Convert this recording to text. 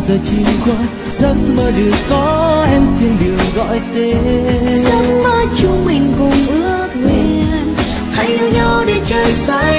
giờ chỉ qua giấc mơ được có em thiên đường gọi tên. Giấc mơ chúng mình cùng ước nguyện, hãy yêu nhau để trời xanh